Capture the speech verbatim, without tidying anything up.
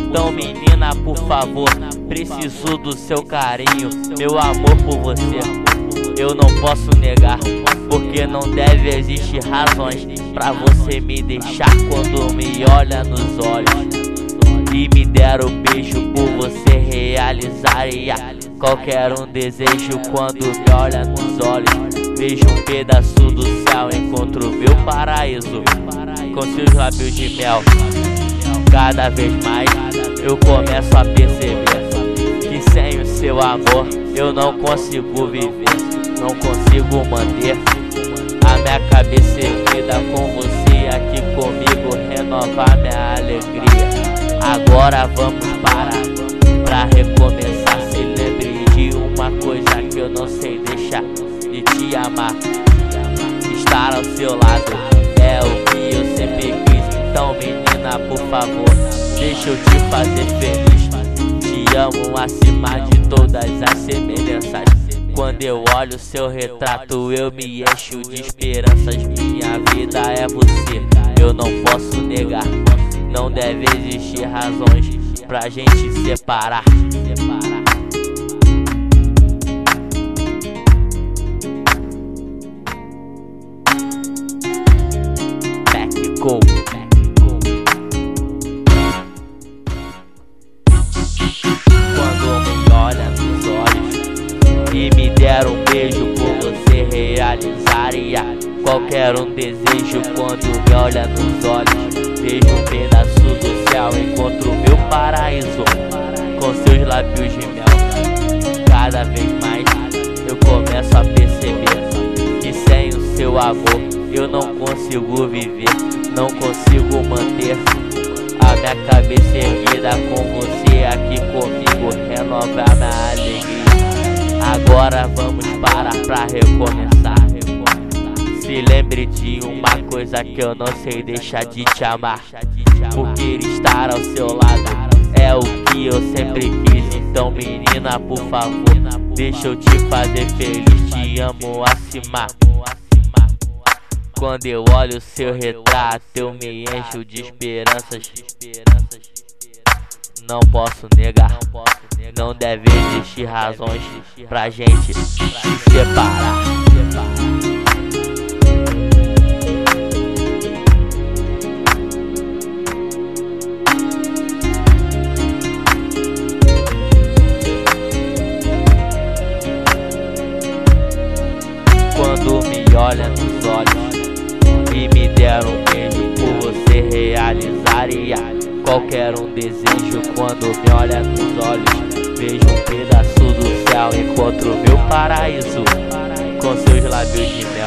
Então menina, por favor, preciso do seu carinho, meu amor por você eu não posso negar, porque não deve existir razões pra você me deixar quando me olha nos olhos e me der o beijo por você realizaria qualquer um desejo. Quando me olha nos olhos, vejo um pedaço do céu, encontro meu paraíso com seus lábios de mel. Cada vez mais eu começo a perceber que sem o seu amor eu não consigo viver, não consigo manter a minha cabeça erguida. Com você aqui comigo, renovar minha alegria. Agora vamos parar pra recomeçar. Se lembre de uma coisa que eu não sei deixar de te amar. Estar ao seu lado é o que eu sempre quis. Então menina, por favor, deixa eu te fazer feliz. Te amo acima de todas as semelhanças. Quando eu olho seu retrato eu me encho de esperanças. Minha vida é você, eu não posso negar. Não deve existir razões pra gente separar. Back go. Quando me olha nos olhos e me der um beijo por você realizaria qualquer um desejo. Quando me olha nos olhos, vejo um pedaço do céu, encontro meu paraíso com seus lábios de mel. Cada vez mais eu começo a perceber que sem o seu amor eu não consigo viver, não consigo manter a minha cabeça erguida. Com você aqui comigo, renovar minha alegria. Agora vamos parar pra recomeçar. Se lembre de uma coisa que eu não sei deixar de te amar, porque estar ao seu lado é o que eu sempre quis. Então menina, por favor, deixa eu te fazer feliz. Te amo acima. Quando eu olho seu retrato eu me encho de esperanças. Não posso negar, não deve existir razões pra gente se separar. Quando me olha nos olhos e me der um beijo por você realizaria qualquer um desejo. Quando me olha nos olhos, vejo um pedaço do céu, encontro meu paraíso com seus lábios de mel.